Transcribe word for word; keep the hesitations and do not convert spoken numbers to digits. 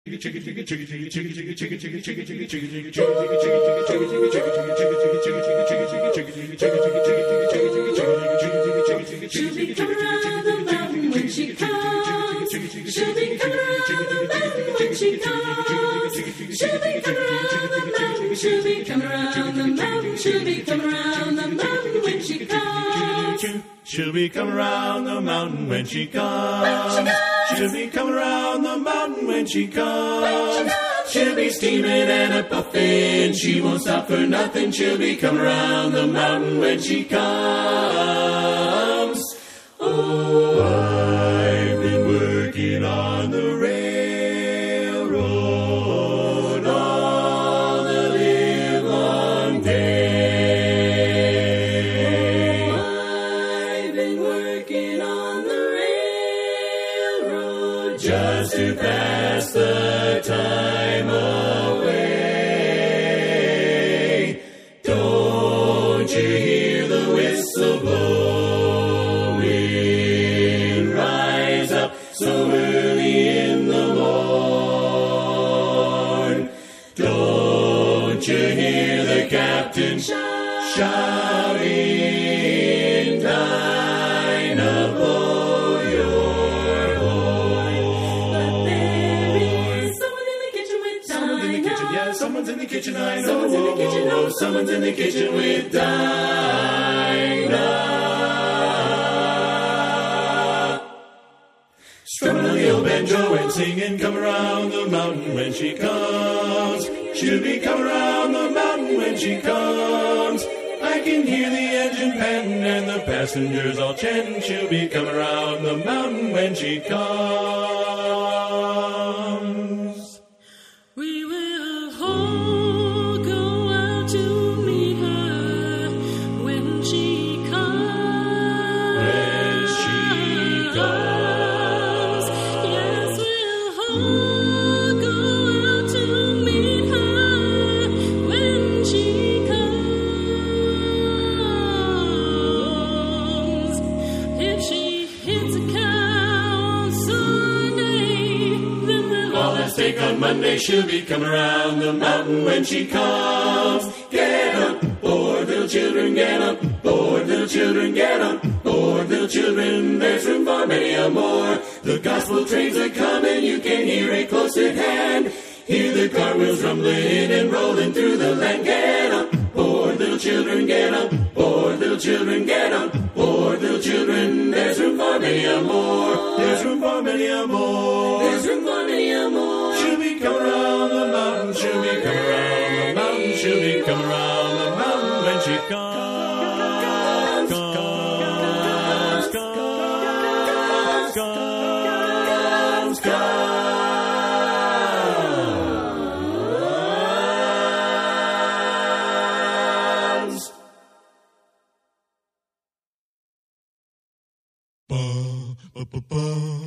She'll be coming around the mountain when she comes. She'll be coming around the mountain when she comes. She'll be coming around the mountain. She'll be coming around the mountain. She'll be coming around the mountain when she comes. She'll be coming around the mountain when she comes. She'll be coming around the mountain when she comes. She'll be steaming and a puffing. She won't stop for nothing. She'll be coming around the mountain when she comes. Oh, I've been working on the railroad all the live long day. I've been working on the railroad Just to pass the time away. Don't you hear the whistle blowing? Rise up so early in the morn. Don't you hear the captain shouting? Dinah, blow your But there is someone in the kitchen with Someone's in the kitchen, Dinah. yeah, someone's in the kitchen, I know. Someone's in the kitchen, Oh, someone's in the kitchen with Dinah. Strumming on the old banjo and singing, come around the mountain when she comes. She'll be coming around the mountain when she comes. I can hear the engine panting and the passengers all chanting. She'll be coming around the mountain when she comes. We will all go out to meet her when she comes. When she comes. Yes, we'll all go out to meet her when she comes. If she hits a cow on Sunday, then we'll All that steak on Monday, she'll be coming around the mountain when she comes. Get up, bored little children, get up, bored little children, get up, bored little children, there's room for many a more. The gospel trains are coming, you can hear it close at hand. Hear the cartwheels rumbling and rolling through the land. Get up, bored little children, get up, bored little children, get up, bored little children, there's room for many a more. There's room for many a more. There's room for many a more. She'll be coming around the mountain, she'll be coming around the mountain, she'll be coming around the mountain when she comes. Comes, comes, comes, comes, comes. Ba, ba, ba, ba.